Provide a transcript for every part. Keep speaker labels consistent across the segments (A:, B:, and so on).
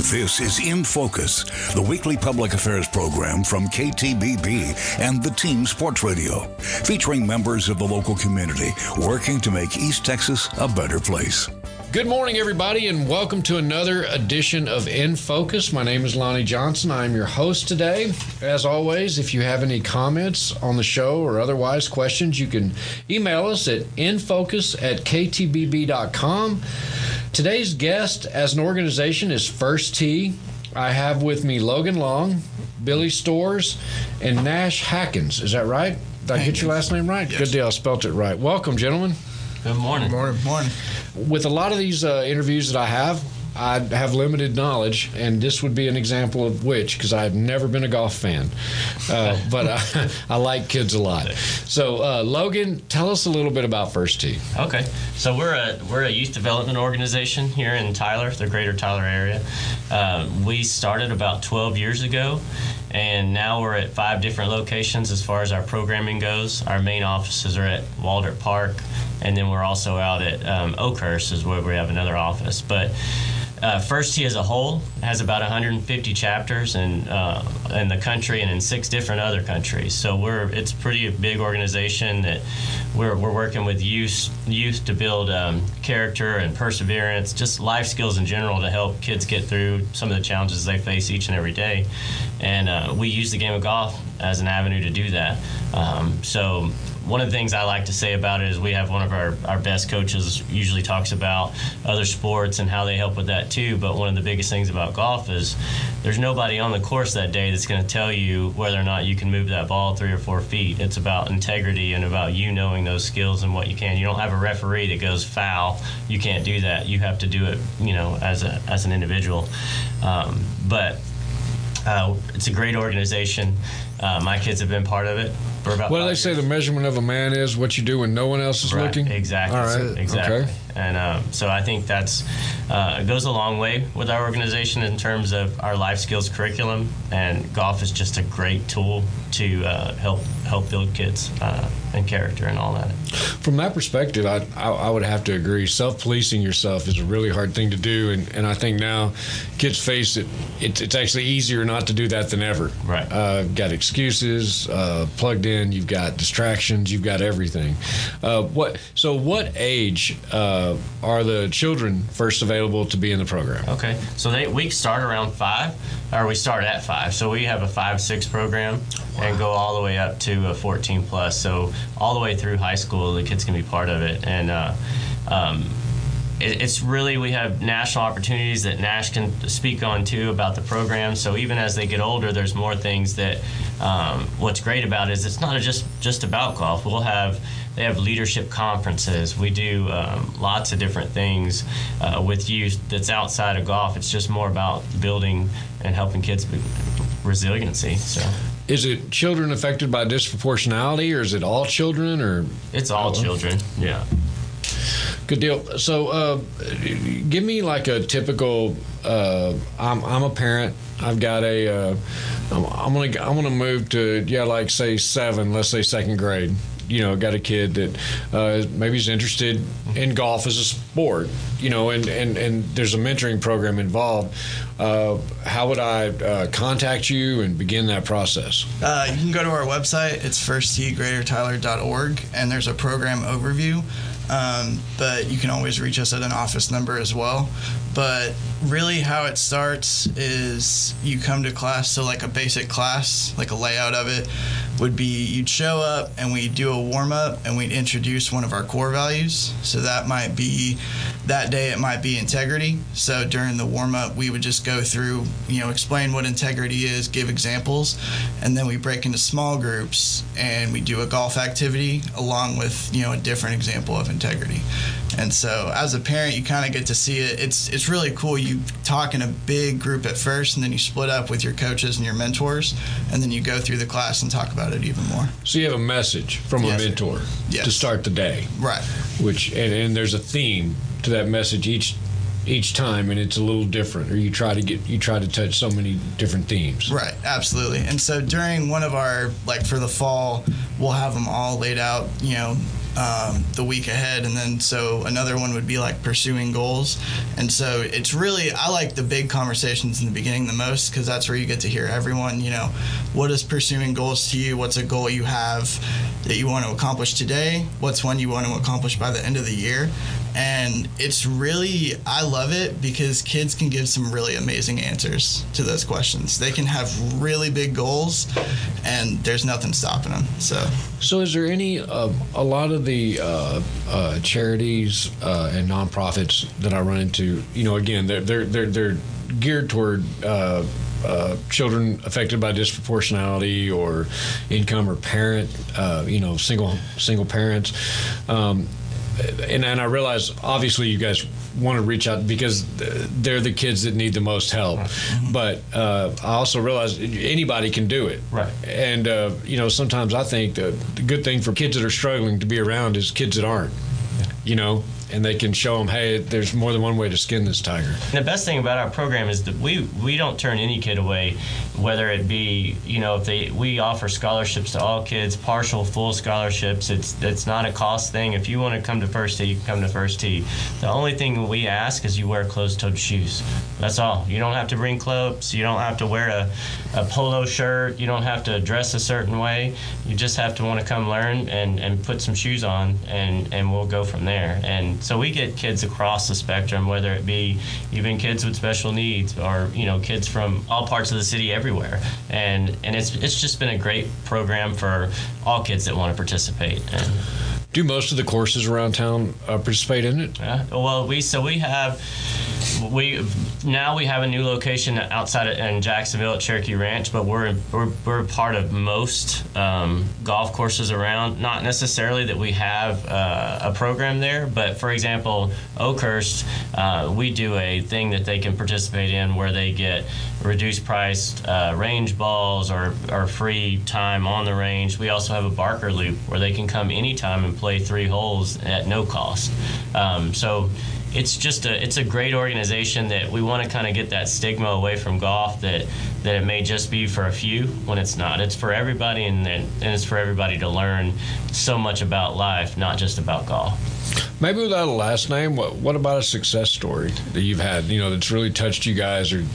A: This is In Focus, the weekly public affairs program from KTBB and the Team Sports Radio, featuring members of the local community working to make East Texas a better place.
B: Good morning, everybody, and welcome to another edition of In Focus. My name is Lonnie Johnson. I'm your host today. As always, if you have any comments on the show or otherwise questions, you can email us at infocus@ktbb.com. Today's guest as an organization is First Tee. I have with me Logan Long, Billy Stores, and Nash Hackins. Is that right? Did I get your last name right?
C: Yes.
B: Good deal. I spelt it right. Welcome, gentlemen.
D: Good morning.
C: Morning.
B: With a lot of these interviews that I have limited knowledge, and this would be an example of which, because I've never been a golf fan, but I like kids a lot. So, Logan, tell us a little bit about First Tee.
D: Okay, so we're a youth development organization here in Tyler, the greater Tyler area. We started about 12 years ago, and now we're at 5 different locations as far as our programming goes. Our main offices are at Waldrop Park, and then we're also out at Oakhurst is where we have another office. But First Tee as a whole has about 150 chapters in the country and in 6 different other countries. So it's a pretty big organization that we're working with youth to build character and perseverance, just life skills in general to help kids get through some of the challenges they face each and every day. And we use the game of golf as an avenue to do that. So one of the things I like to say about it is we have one of our best coaches usually talks about other sports and how they help with that too, but one of the biggest things about golf is there's nobody on the course that day that's going to tell you whether or not you can move that ball 3 or 4 feet. It's about integrity and about you knowing those skills and what you can. You don't have a referee that goes foul. You can't do that. You have to do it, as an individual. But it's a great organization. My kids have been part of it for about 5 years.
B: What do they say the measurement of a man is? What you do when no one else is looking?
D: Exactly.
B: All right.
D: Exactly.
B: Okay.
D: And so I think that's it goes a long way with our organization in terms of our life skills curriculum, and golf is just a great tool to help build kids and character and all that.
B: From that perspective, I would have to agree. Self-policing yourself is a really hard thing to do, and I think now kids face it. It's actually easier not to do that than ever.
D: Right.
B: Got excuses plugged in. You've got distractions. You've got everything. What age are the children first available to be in the program?
D: Okay, so we start around 5, or we start at 5. So we have a 5-6 program and go all the way up to a 14 plus. So all the way through high school, the kids can be part of it. And it's really, we have national opportunities that Nash can speak on too about the program. So even as they get older, there's more things that what's great about it is it's not just about golf. They have leadership conferences. We do lots of different things with youth that's outside of golf. It's just more about building and helping kids with resiliency. So,
B: is it children affected by disproportionality, or is it all children? Or
D: it's all children. Yeah.
B: Good deal. So, give me like a typical. I'm a parent. I've got a. I'm gonna move to like say 7. Let's say 2nd grade. Got a kid that maybe is interested in golf as a sport, and there's a mentoring program involved. How would I contact you and begin that process?
C: You can go to our website. It's firstteegreatertyler.org, and there's a program overview. But you can always reach us at an office number as well. But really how it starts is you come to class, so like a basic class, like a layout of it would be you'd show up and we'd do a warm-up and we'd introduce one of our core values. So that day it might be integrity. So during the warm-up we would just go through, explain what integrity is, give examples, and then we break into small groups and we do a golf activity along with, a different example of integrity. And so as a parent, you kind of get to see it. It's really cool. You talk in a big group at first, and then you split up with your coaches and your mentors, and then you go through the class and talk about it even more.
B: So you have a message from a mentor to start the day.
C: Right.
B: And there's a theme to that message each time, and it's a little different, or you try to touch so many different themes.
C: Right, absolutely. And so during one of our, for the fall, we'll have them all laid out, the week ahead. And then so another one would be like pursuing goals. And so it's really, I like the big conversations in the beginning the most, because that's where you get to hear everyone, what is pursuing goals to you? What's a goal you have that you want to accomplish today? What's one you want to accomplish by the end of the year? And it's really, I love it because kids can give some really amazing answers to those questions. They can have really big goals, and there's nothing stopping them. So
B: is there any, a lot of the charities and nonprofits that I run into, again, they're geared toward children affected by disproportionality or income or parent, single parents. And I realize, obviously, you guys want to reach out because they're the kids that need the most help. Mm-hmm. But I also realize anybody can do it.
D: Right.
B: And, sometimes I think the good thing for kids that are struggling to be around is kids that aren't, and they can show them, hey, there's more than one way to skin this tiger.
D: And the best thing about our program is that we don't turn any kid away, whether it be, if we offer scholarships to all kids, partial, full scholarships. It's not a cost thing. If you want to come to First Tee, you can come to First Tee. The only thing we ask is you wear closed-toed shoes. That's all. You don't have to bring clubs. You don't have to wear a polo shirt. You don't have to dress a certain way. You just have to want to come learn and put some shoes on, and we'll go from there. And so we get kids across the spectrum, whether it be even kids with special needs or kids from all parts of the city, everywhere. And it's just been a great program for all kids that want to participate. And
B: do most of the courses around town participate in it?
D: Yeah. Well, we have a new location outside in Jacksonville at Cherokee Ranch, but we're a part of most golf courses around. Not necessarily that we have a program there, but for example, Oakhurst, we do a thing that they can participate in where they get reduced priced range balls or free time on the range. We also have a Barker Loop where they can come anytime and play 3 holes at no cost. So it's a great organization that we want to kind of get that stigma away from golf that it may just be for a few when it's not. It's for everybody, and it's for everybody to learn so much about life, not just about golf.
B: Maybe without a last name, what about a success story that you've had, that's really touched you guys? Or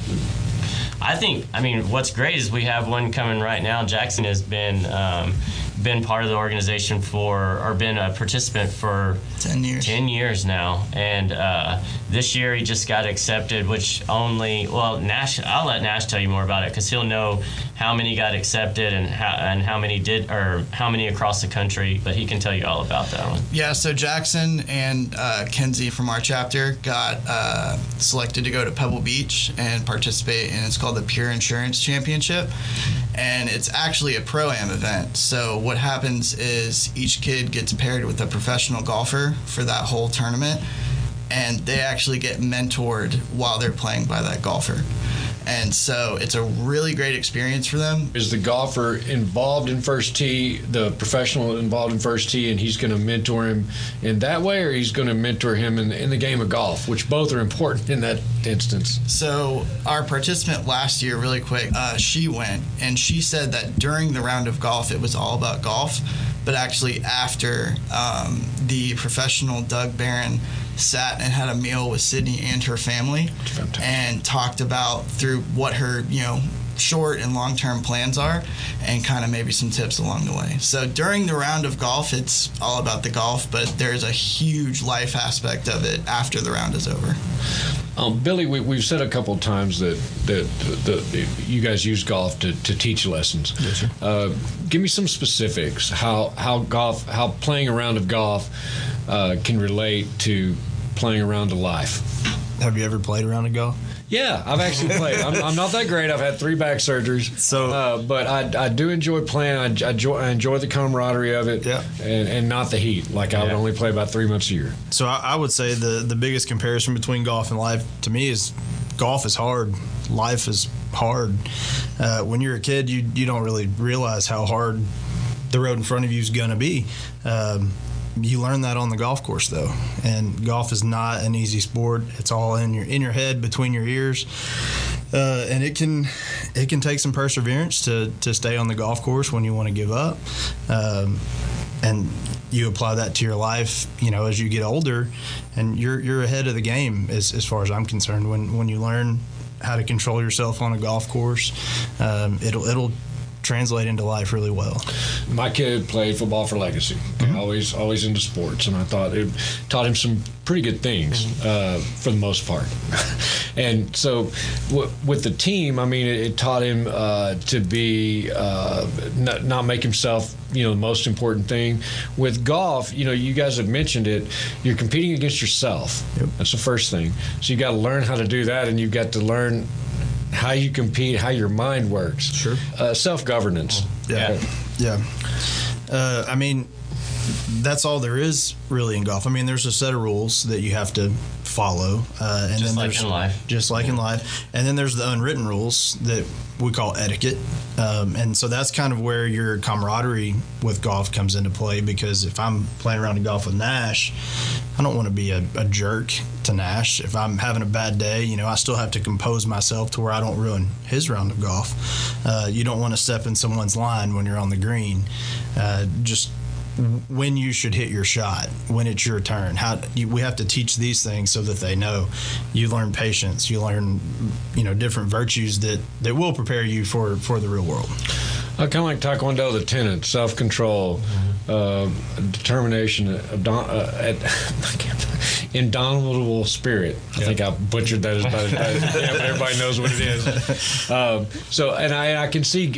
D: what's great is we have one coming right now. Jackson has been part of the organization been a participant for
C: 10
D: years now, and this year he just got accepted, Nash, I'll let Nash tell you more about it because he'll know how many got accepted and how many did, or how many across the country, but he can tell you all about that one.
C: Yeah, so Jackson and Kenzie from our chapter got selected to go to Pebble Beach and participate in, it's called the Pure Insurance Championship, and it's actually a Pro-Am event. So what happens is each kid gets paired with a professional golfer for that whole tournament, and they actually get mentored while they're playing by that golfer. And so it's a really great experience for them.
B: Is the golfer involved in First Tee, the professional involved in First Tee, and he's going to mentor him in that way, or he's going to mentor him in the game of golf, which both are important in that instance? So
C: our participant last year, really quick, she went, and she said that during the round of golf, it was all about golf, but actually after the professional Doug Barron sat and had a meal with Sydney and her family and talked about through what her short and long-term plans are and kind of maybe some tips along the way. So during the round of golf, it's all about the golf, but there's a huge life aspect of it after the round is over.
B: Billy, we've said a couple of times that you guys use golf to teach lessons.
E: Yes, sir.
B: Give me some specifics. How playing a round of golf can relate to playing a round of life.
E: Have you ever played a round of golf?
B: Yeah, I've actually played. I'm not that great. I've had 3 back surgeries.
E: So,
B: but I do enjoy playing. I enjoy the camaraderie of it,
E: yeah,
B: and not the heat. Like I would only play about 3 months a year.
E: So I would say the biggest comparison between golf and life to me is golf is hard, life is hard. When you're a kid, you don't really realize how hard the road in front of you is going to be. You learn that on the golf course, though, and golf is not an easy sport. It's all in your head, between your ears, and it can take some perseverance to stay on the golf course when you want to give up. and you apply that to your life, as you get older, and you're ahead of the game as far as I'm concerned. When you learn how to control yourself on a golf course, it'll translate into life really well.
B: My kid played football for Legacy, always into sports, and I thought it taught him some pretty good things for the most part. And so with the team, I mean, it taught him to be not make himself the most important thing. With golf, you guys have mentioned it, you're competing against yourself.
E: Yep.
B: That's the first thing. So you got to learn how to do that, and you've got to learn how you compete, how your mind works.
E: Sure.
B: Self-governance.
E: Yeah. I mean, that's all there is really in golf. I mean, there's a set of rules that you have to follow, and
D: Just
E: then
D: like in life.
E: Just like in life, and then there's the unwritten rules that we call etiquette, and so that's kind of where your camaraderie with golf comes into play. Because if I'm playing around in golf with Nash, I don't want to be a jerk to Nash. If I'm having a bad day, I still have to compose myself to where I don't ruin his round of golf. You don't want to step in someone's line when you're on the green. Just when you should hit your shot, when it's your turn. We have to teach these things so that they know. You learn patience. You learn, different virtues that will prepare you for the real world.
B: Kind of like Taekwondo, the tenets: self-control, determination, indomitable spirit. I think I butchered that as bad as but everybody knows what it is. I can see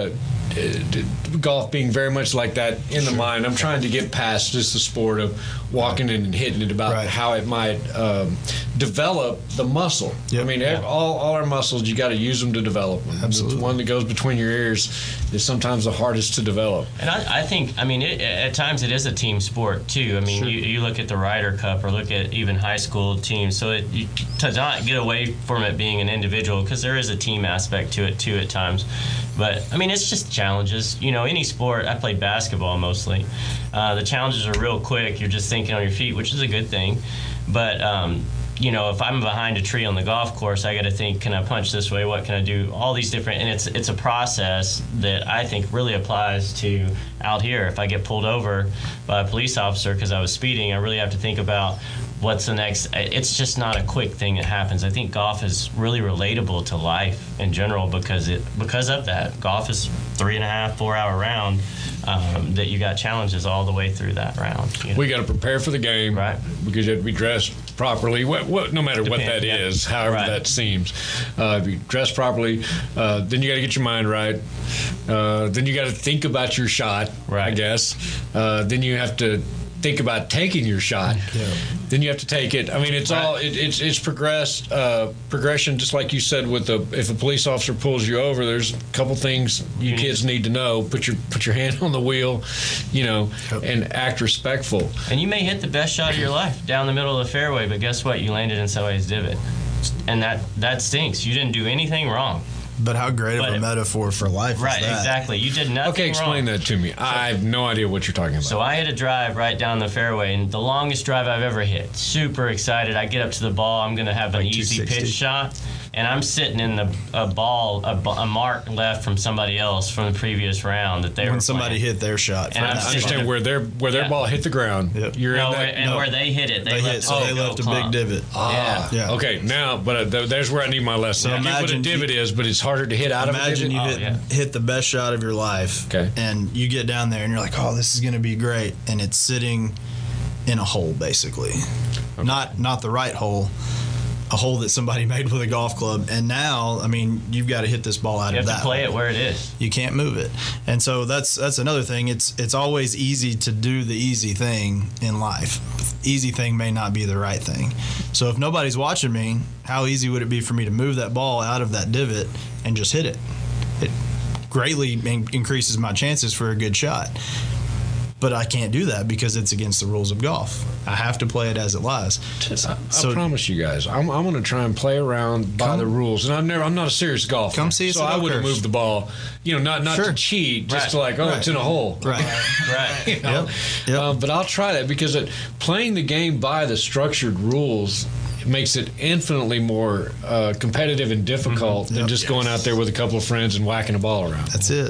B: golf being very much like that in the mind. I'm trying to get past just the sport of walking in and hitting it, about how it might develop the muscle.
E: Yep.
B: I mean, all our muscles, you got to use them to develop them.
E: Absolutely.
B: The one that goes between your ears is sometimes the hardest to develop.
D: And I think, at times it is a team sport too. I mean,
E: Sure.
D: you look at the Ryder Cup or look at even high school teams. So to not get away from it being an individual, because there is a team aspect to it too at times. But it's just challenges. Any sport. I played basketball mostly. The challenges are real quick. You're just thinking on your feet, which is a good thing. But if I'm behind a tree on the golf course, I got to think, can I punch this way? What can I do? All these different, and it's a process that I think really applies to out here. If I get pulled over by a police officer because I was speeding, I really have to think about what's the next. It's just not a quick thing that happens. I think golf is really relatable to life in general because of that. Golf is 3.5, 4 hour round. That you got challenges all the way through that round.
B: We got to prepare for the game,
D: right?
B: Because you have to be dressed properly. No matter what that is, however that seems, be dressed properly. Then you got to get your mind right. Then you got to think about your shot, I guess. Then you have to think about taking your shot.
E: Yeah.
B: Then you have to take it. I mean, it's it's progression. Just like you said, if a police officer pulls you over, there's a couple things you kids need to know. Put your hand on the wheel, and act respectful.
D: And you may hit the best shot of your life down the middle of the fairway, but guess what? You landed in somebody's divot, and that stinks. You didn't do anything wrong.
E: But how great of a metaphor for life is that?
D: Right, exactly. You did nothing
B: Okay, explain
D: wrong.
B: that to me. I have no idea what you're talking about.
D: So I hit a drive right down the fairway, and the longest drive I've ever hit. Super excited. I get up to the ball. I'm going to have an easy
E: 260.
D: pitch shot. And I'm sitting in a mark left from somebody else from the previous round that they were
E: when somebody
D: playing.
E: hit their shot.
D: And
B: I understand where their ball hit the ground.
E: Yep.
B: You're in that.
D: Where they hit it, they left
E: a big divot.
D: Yeah.
B: Okay, now, but there's where I need my lesson. I get what a divot is, but it's harder to hit out of a divot.
E: Imagine you hit the best shot of your life, and you get down there and you're like, oh, this is going to be great, and it's sitting in a hole, basically. Okay. Not the right hole, a hole that somebody made with a golf club. And now, you've got to hit this ball out of that.
D: You have to play it where it is.
E: You can't move it. And so that's another thing. It's always easy to do the easy thing in life. Easy thing may not be the right thing. So if nobody's watching me, how easy would it be for me to move that ball out of that divot and just hit it? It greatly increases my chances for a good shot. But I can't do that because it's against the rules of golf. I have to play it as it lies.
B: I promise you guys, I'm going to try and play around by the rules. And I'm not a serious golfer.
E: Come see us.
B: So I would have moved the ball, not to cheat, just to it's in a hole.
E: Right.
D: Right.
E: Yep.
B: But I'll try that because playing the game by the structured rules makes it infinitely more competitive and difficult than just going out there with a couple of friends and whacking a ball around.
E: That's it.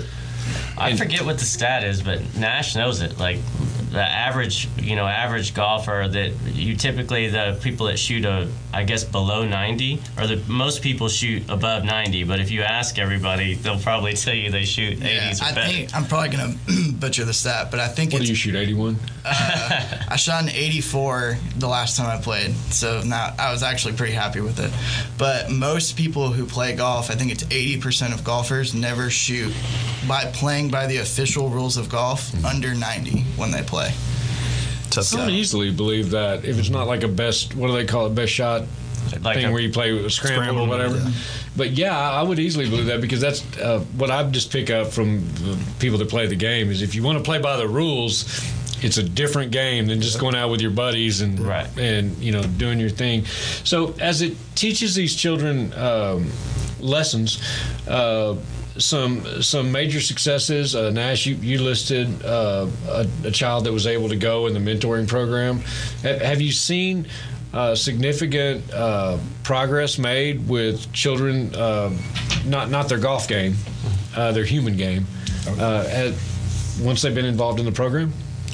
D: I forget what the stat is, but Nash knows it. Like the average golfer that you typically, the people that shoot below 90, or most people shoot above 90. But if you ask everybody, they'll probably tell you they shoot 80s or better.
C: I think I'm probably gonna butcher the stat, but I think
B: What do you shoot, 81?
C: I shot an 84 the last time I played, so now I was actually pretty happy with it. But most people who play golf, I think it's 80% of golfers never shoot by playing by the official rules of golf under 90 when they play.
B: I would easily believe that if it's not like a best, what do they call it, best shot
D: Like
B: thing where you play with scramble or whatever.
E: Yeah.
B: But yeah, I would easily believe that, because that's what I just pick up from the people that play the game is if you want to play by the rules, it's a different game than just going out with your buddies and doing your thing. So as it teaches these children lessons, some major successes. Nash, you listed a child that was able to go in the mentoring program. Have you seen significant progress made with children, not their golf game, their human game, once they've been involved in the program?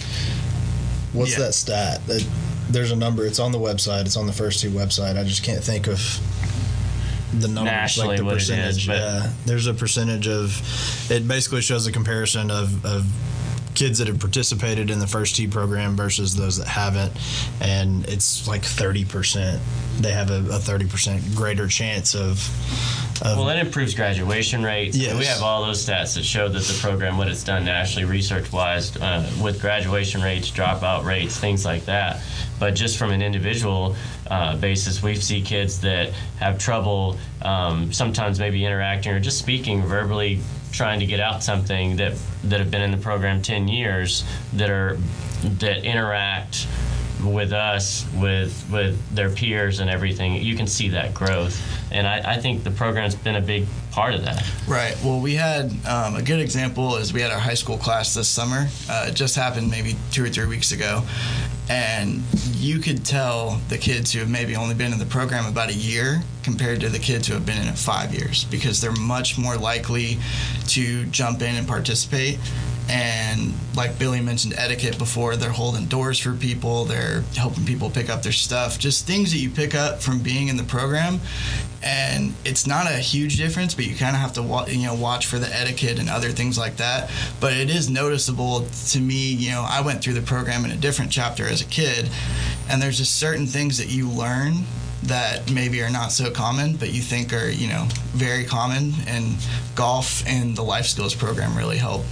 E: What's that stat? There's a number. It's on the website. It's on the First Tee website. I just can't think of the numbers,
D: nationally
E: like the
D: what
E: percentage.
D: It is,
E: there's a percentage of. It basically shows a comparison of kids that have participated in the First Tee program versus those that haven't, and it's like 30%. They have a 30% greater chance of.
D: Well, it improves graduation rates.
E: Yes.
D: We have all those stats that show that the program, what it's done nationally, research-wise, with graduation rates, dropout rates, things like that. But just from an individual basis, we see kids that have trouble sometimes maybe interacting or just speaking verbally, trying to get out something that have been in the program 10 years that interact with us, with their peers and everything. You can see that growth, and I think the program's been a big part of that.
C: Right. Well, we had a good example is we had our high school class this summer. It just happened maybe 2 or 3 weeks ago, and you could tell the kids who have maybe only been in the program about a year compared to the kids who have been in it 5 years, because they're much more likely to jump in and participate. And like Billy mentioned etiquette before, they're holding doors for people, they're helping people pick up their stuff, just things that you pick up from being in the program. And it's not a huge difference, but you kind of have to watch for the etiquette and other things like that. But it is noticeable to me. I went through the program in a different chapter as a kid, and there's just certain things that you learn that maybe are not so common, but you think are, very common. And golf and the life skills program really help,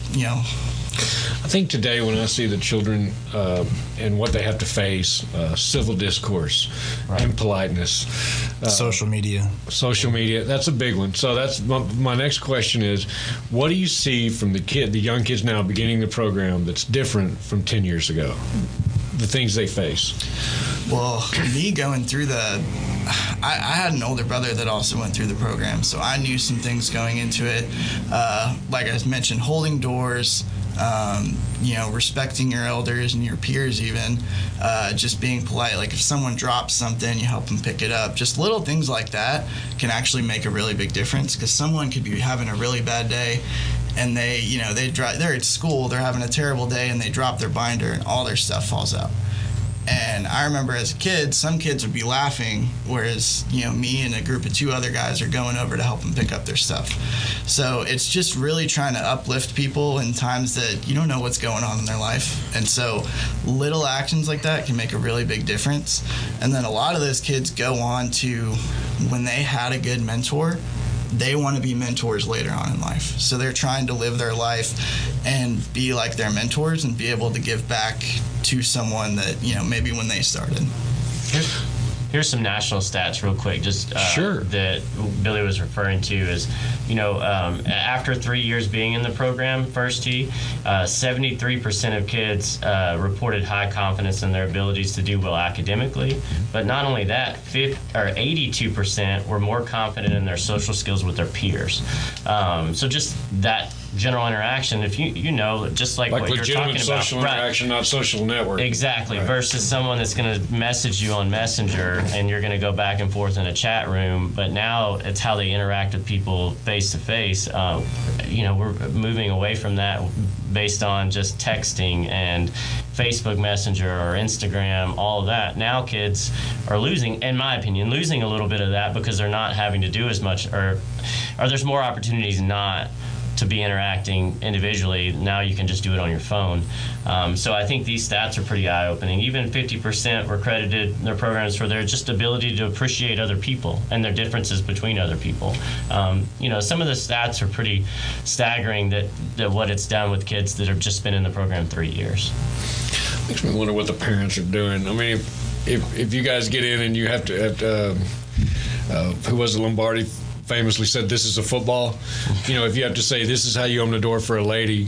B: I think today when I see the children and what they have to face, civil discourse, impoliteness,
E: social media,
B: that's a big one. So that's my next question is, what do you see from the young kids now beginning the program that's different from 10 years ago? The things they face.
C: Well, me going through I had an older brother that also went through the program, so I knew some things going into it. Like I mentioned, holding doors, respecting your elders and your peers even, just being polite. Like if someone drops something, you help them pick it up. Just little things like that can actually make a really big difference, because someone could be having a really bad day, and they're at school, they're having a terrible day, and they drop their binder and all their stuff falls out. And I remember as a kid, some kids would be laughing, whereas, me and a group of 2 other guys are going over to help them pick up their stuff. So it's just really trying to uplift people in times that you don't know what's going on in their life. And so little actions like that can make a really big difference. And then a lot of those kids go on to, when they had a good mentor, they want to be mentors later on in life. So they're trying to live their life and be like their mentors and be able to give back to someone that, maybe when they started.
D: Here's some national stats real quick, just
B: Sure.
D: that Billy was referring to is, after 3 years being in the program, First Tee, 73% of kids reported high confidence in their abilities to do well academically. But not only that, 82% were more confident in their social skills with their peers. So just that general interaction, if just like what you're talking about.
B: Legitimate social interaction, not social network.
D: Exactly, versus someone that's going to message you on Messenger and you're going to go back and forth in a chat room, but now it's how they interact with people face to face. We're moving away from that based on just texting and Facebook Messenger or Instagram, all of that. Now kids are losing, in my opinion, a little bit of that because they're not having to do as much, or there's more opportunities not to be interacting individually. Now you can just do it on your phone. So I think these stats are pretty eye-opening. Even 50% were credited their programs for their just ability to appreciate other people and their differences between other people. Some of the stats are pretty staggering that what it's done with kids that have just been in the program 3 years.
B: Makes me wonder what the parents are doing. I mean, if you guys get in and you have to, who was it, Lombardi famously said, "This is a football." If you have to say, "This is how you open the door for a lady,"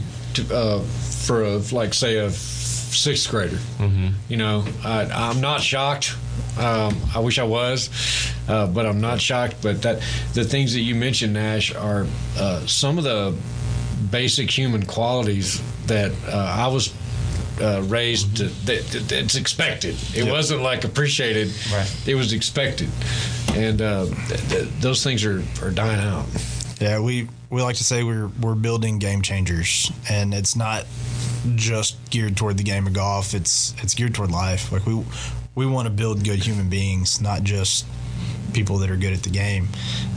B: say a sixth grader. Mm-hmm. I'm not shocked. I wish I was, but I'm not shocked. But the things that you mentioned, Nash, are some of the basic human qualities that I was raised to, it's expected. It wasn't like appreciated. Right. It was expected. And those things are dying out.
E: Yeah, we like to say we're building game changers, and it's not just geared toward the game of golf. It's geared toward life. Like we want to build good human beings, not just people that are good at the game.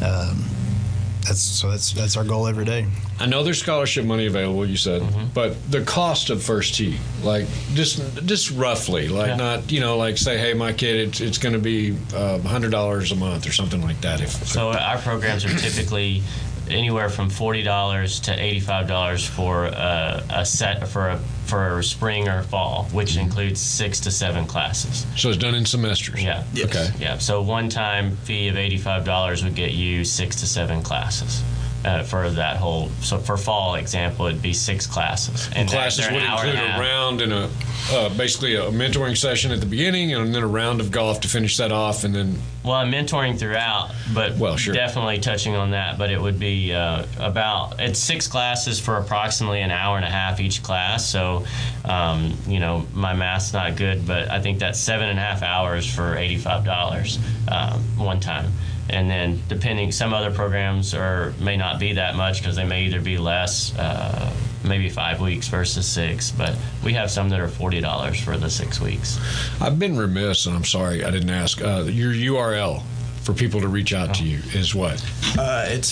E: That's our goal every day.
B: I know there's scholarship money available, you said, but the cost of First Tee, like just roughly, not like say, hey, my kid, it's going to be $100 a month or something like that.
D: So our programs are typically anywhere from $40 to $85 for a set for spring or fall, which includes 6 to 7 classes.
B: So it's done in semesters.
D: Yeah.
C: Yes.
D: Okay. Yeah. So one-time fee of $85 would get you 6 to 7 classes. For that whole, so for fall example, it'd be 6 classes.
B: And classes would include a round and basically a mentoring session at the beginning, and then a round of golf to finish that off, and then.
D: Well, I'm mentoring throughout, but sure. Definitely touching on that. But it would be it's 6 classes for approximately an hour and a half each class. So, my math's not good, but I think that's 7.5 hours for $85 one time. And then depending, some other programs may not be that much because they may either be less, maybe 5 weeks versus 6. But we have some that are $40 for the 6 weeks.
B: I've been remiss, and I'm sorry I didn't ask. Your URL for people to reach out to you is what?
C: It's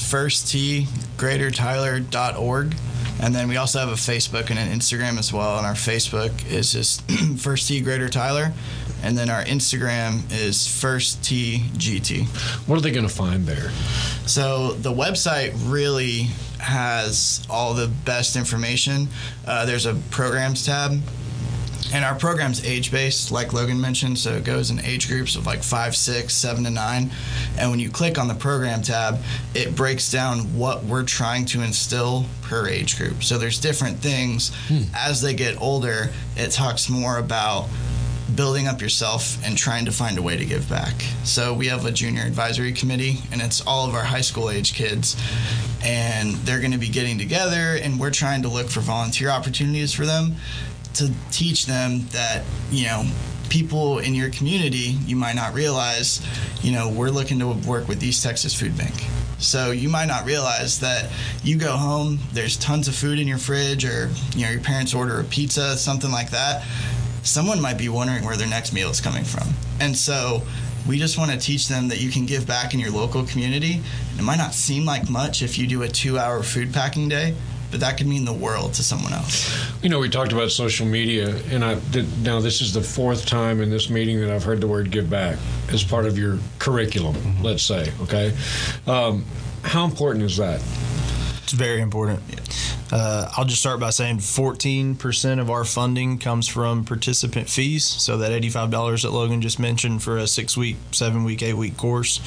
C: firstteegreatertyler.org. And then we also have a Facebook and an Instagram as well. And our Facebook is just First Tee Greater Tyler. And then our Instagram is First Tee GT.
B: What are they going to find there?
C: So the website really has all the best information. There's a programs tab. And our program's age-based, like Logan mentioned, so it goes in age groups of like 5, 6, 7 to 9. And when you click on the program tab, it breaks down what we're trying to instill per age group. So there's different things. As they get older, it talks more about building up yourself and trying to find a way to give back. So we have a junior advisory committee, and it's all of our high school age kids, and they're going to be getting together, and we're trying to look for volunteer opportunities for them to teach them that, people in your community, you might not realize, we're looking to work with East Texas Food Bank. So you might not realize that you go home, there's tons of food in your fridge, or your parents order a pizza, something like that. Someone might be wondering where their next meal is coming from. And so we just want to teach them that you can give back in your local community. It might not seem like much if you do a 2-hour food packing day, but that could mean the world to someone else.
B: We talked about social media, and now this is the 4th time in this meeting that I've heard the word give back as part of your curriculum, let's say, okay? How important is that?
E: It's very important. I'll just start by saying 14% of our funding comes from participant fees. So that $85 that Logan just mentioned for a 6-week, 7-week, 8-week course,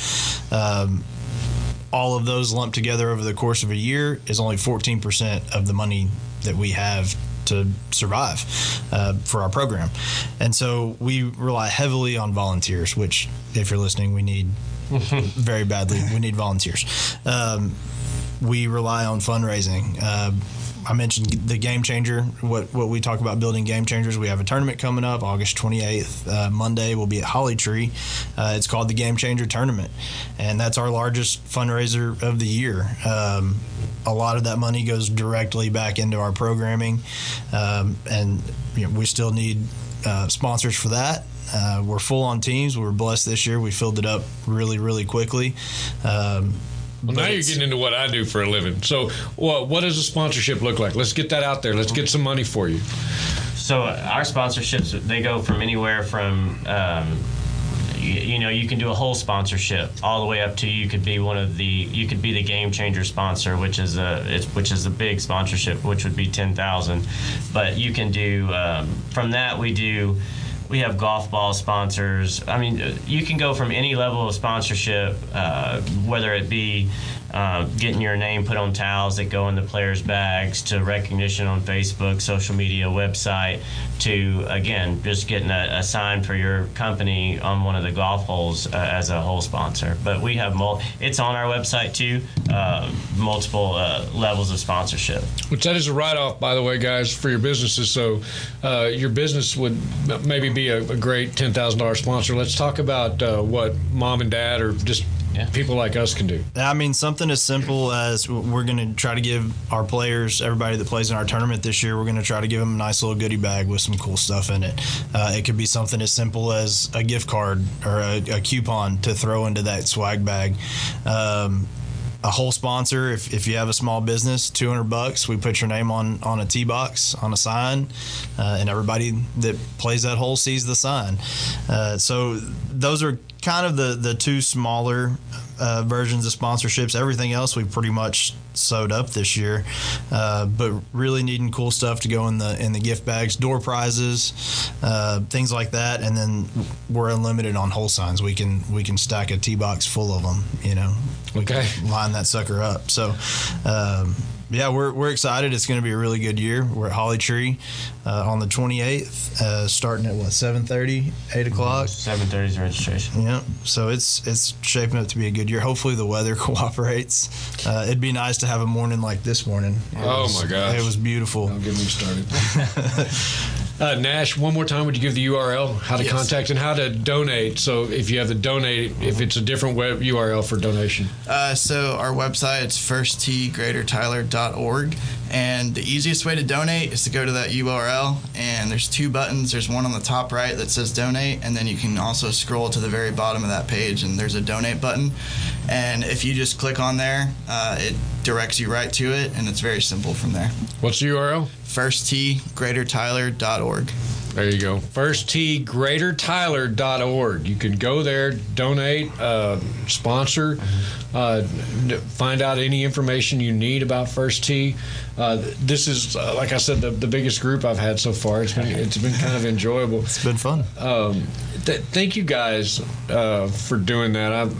E: all of those lumped together over the course of a year is only 14% of the money that we have to survive for our program. And so we rely heavily on volunteers, which, if you're listening, we need very badly. We need volunteers. We rely on fundraising. I mentioned the Game Changer, what we talk about building game changers. We have a tournament coming up August 28th. Monday we'll be at Holly Tree. It's called the Game Changer Tournament, and that's our largest fundraiser of the year. A lot of that money goes directly back into our programming, and we still need sponsors for that. We're full on teams. We were blessed this year. We filled it up really, really quickly.
B: Well, now you're getting into what I do for a living. So what does a sponsorship look like? Let's get that out there. Let's get some money for you.
D: So our sponsorships, they go from anywhere from, you can do a whole sponsorship all the way up to you could be the Game Changer sponsor, which is a big sponsorship, which would be $10,000. But you can do from that we have golf ball sponsors. I mean, you can go from any level of sponsorship, whether it be getting your name put on towels that go in the players' bags, to recognition on Facebook, social media, website, to, again, just getting a sign for your company on one of the golf holes as a whole sponsor. But we have it's on our website, too, multiple levels of sponsorship.
B: Which that is a write-off, by the way, guys, for your businesses. So your business would maybe be a great $10,000 sponsor. Let's talk about what mom and dad or just people like us can do.
E: I mean, something as simple as we're going to try to give our players, everybody that plays in our tournament this year, we're going to try to give them a nice little goodie bag with some cool stuff in it. It could be something as simple as a gift card or a coupon to throw into that swag bag. A whole sponsor, if you have a small business, $200, we put your name on a tee box, on a sign, and everybody that plays that hole sees the sign. So those are kind of the two smaller versions of sponsorships. Everything else we pretty much sewed up this year, but really needing cool stuff to go in the gift bags, door prizes, things like that. And then we're unlimited on hole signs. We can stack a tee box full of them.
B: Okay,
E: line that sucker up. So we're excited. It's going to be a really good year. We're at Holly Tree on the 28th, starting at 7:30, 8 o'clock.
D: 7:30 is registration.
E: Yeah, so it's shaping up to be a good year. Hopefully the weather cooperates. It'd be nice to have a morning like this morning.
B: My gosh,
E: it was beautiful.
B: Don't get me started. Nash, one more time, would you give the URL, how to contact and how to donate? So if you have to donate, if it's a different web URL for donation.
C: So our website, it's firsttgreatertyler.org. And the easiest way to donate is to go to that URL, and there's two buttons. There's one on the top right that says donate, and then you can also scroll to the very bottom of that page, and there's a donate button. And if you just click on there, it directs you right to it, and it's very simple from there.
B: What's the URL?
C: firsttgreatertyler.org.
B: There you go. firsttgreatertyler.org. You can go there, donate, sponsor, find out any information you need about First Tee. This is, like I said, the biggest group I've had so far. It's been kind of enjoyable.
E: It's been fun.
B: Thank you guys for doing that. I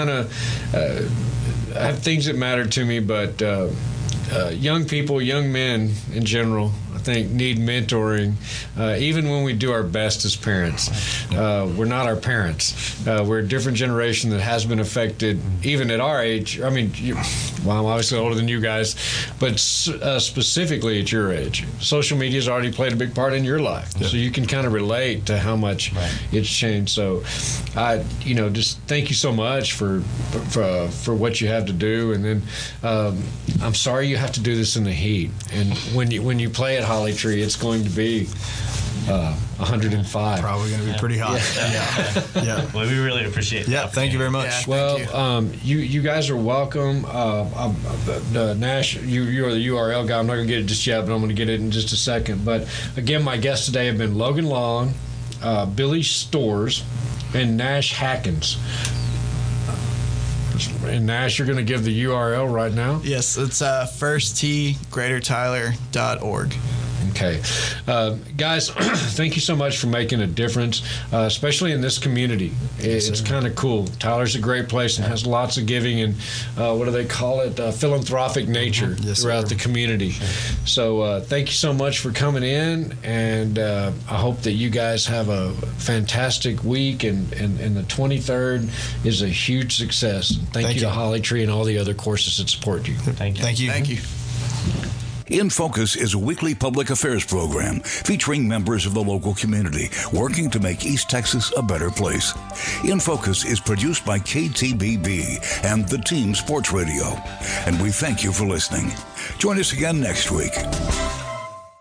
B: have things that matter to me, but young people, young men in general, I think, need mentoring, even when we do our best as parents. We're not our parents. We're a different generation that has been affected, even at our age. I mean, I'm obviously older than you guys, but specifically at your age. Social media has already played a big part in your life, so you can kind of relate to how much it's changed. So, just thank you so much for what you have to do. And then I'm sorry you have to do this in the heat. And when you play at Holly Tree, it's going to be 105.
E: Probably going to be pretty hot. Yeah.
D: Well, we really appreciate it.
E: Yeah, thank you very much.
B: Yeah, you guys are welcome. Nash, you're the URL guy. I'm not going to get it just yet, but I'm going to get it in just a second. But again, my guests today have been Logan Long, Billy Storrs, and Nash Hackins. And Nash, you're going to give the URL right now?
C: Yes, it's firsttgreatertyler.org.
B: Okay. Guys, thank you so much for making a difference, especially in this community. It's kind of cool. Tyler's a great place and has lots of giving and, what do they call it, philanthropic nature throughout the community. So thank you so much for coming in, and I hope that you guys have a fantastic week, and the 23rd is a huge success. Thank you to Holly Tree and all the other courses that support you.
D: Thank you.
E: Thank you.
C: Thank you.
A: In Focus is a weekly public affairs program featuring members of the local community working to make East Texas a better place. In Focus is produced by KTBB and the Team Sports Radio. And we thank you for listening. Join us again next week.